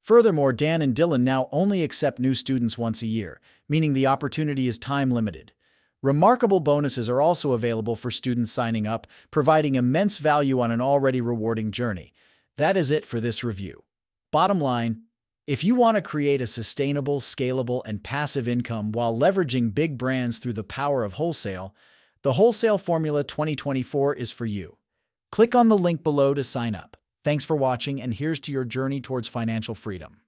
Furthermore, Dan and Dylan now only accept new students once a year, meaning the opportunity is time-limited. Remarkable bonuses are also available for students signing up, providing immense value on an already rewarding journey. That is it for this review. Bottom line, if you want to create a sustainable, scalable, and passive income while leveraging big brands through the power of wholesale, the Wholesale Formula 2024 is for you. Click on the link below to sign up. Thanks for watching, and here's to your journey towards financial freedom.